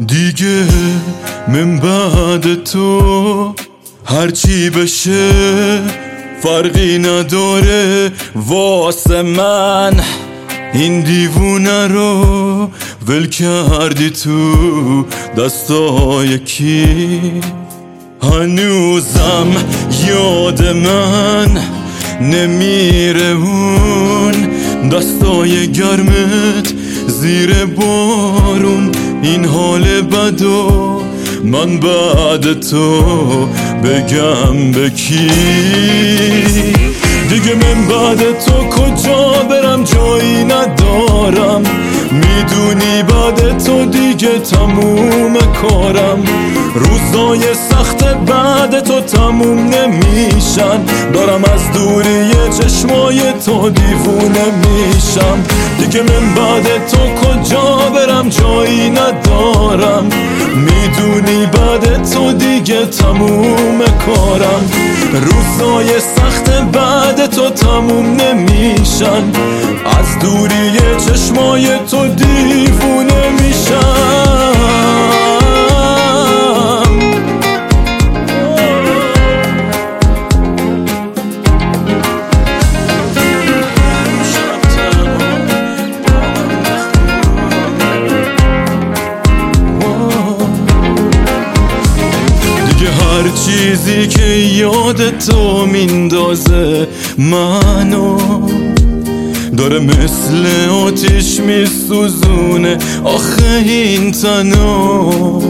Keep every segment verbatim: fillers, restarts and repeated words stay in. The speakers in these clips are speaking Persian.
دیگه من بعد تو هرچی بشه فرقی نداره واسه من. این دیوونه رو ول کردی تو دستای کی؟ هنوزم یاد من نمیره اون دستای گرمت زیر بارون. این حال بدو من بعد تو بگم به کی؟ دیگه من بعد تو کجا برم؟ جایی ندارم، میدونی بعد تو دیگه تموم کارم. روزای سخت بعد تو تموم نمیشن، دارم از دوری چشمای تو دیوونه میشم. دیگه من بعد تو کجا برم؟ جایی ندارم، میدونی بعد تو دیگه تموم کارم. روزای سخت بعد تو تموم نمیشن، از دوری چشمای تو دیوونه میشم. هر چیزی که یاد تو میندازه منو داره مثل آتیش میسوزونه آخه این تنو.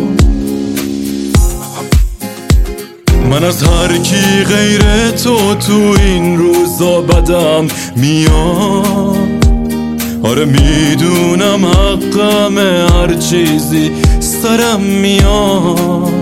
من از هر کی غیر تو تو این روزا بدم میاد. آره میدونم حقم هر چیزی سرم میاد.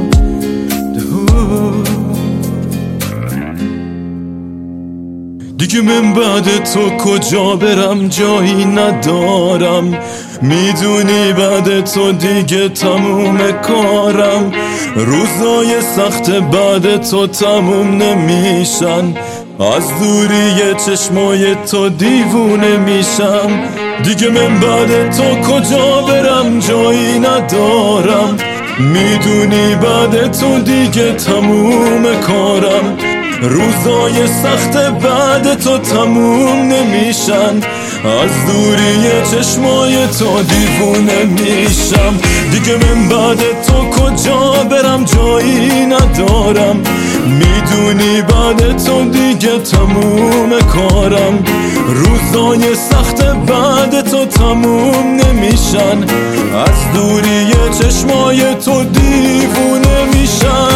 دیگه من بعد تو کجا برم؟ جایی ندارم، میدونی بعد تو دیگه تموم کارم. روزای سخت بعد تو تموم نمیشن، از دوری چشمای تو دیوونه میشم. دیگه من بعد تو کجا برم؟ جایی ندارم، میدونی بعد تو دیگه تموم کارم. روزای سخت بعد تو تموم نمیشن، از دوری چشمای تو دیوونه میشم. دیگه من بعد تو کجا برم؟ جایی ندارم، میدونی بعد تو دیگه تموم کارم. روزای سخت بعد تو تموم نمیشن، از دوری چشمای تو دیوونه میشم.